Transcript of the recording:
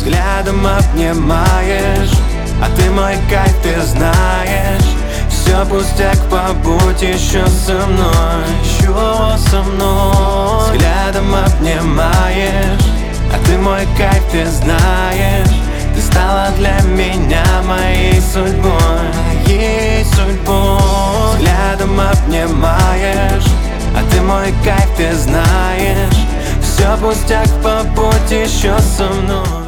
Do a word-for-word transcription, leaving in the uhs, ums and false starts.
взглядом обнимаешь, а ты мой кайф, ты знаешь. Все пустяк, побудь еще со мной, еще со мной. Взглядом обнимаешь, а ты мой кайф, ты знаешь. Ты стала для меня моей судьбой, моей судьбой. Взглядом обнимаешь, а ты мой кайф, ты знаешь. Все пустяк, побудь еще со мной.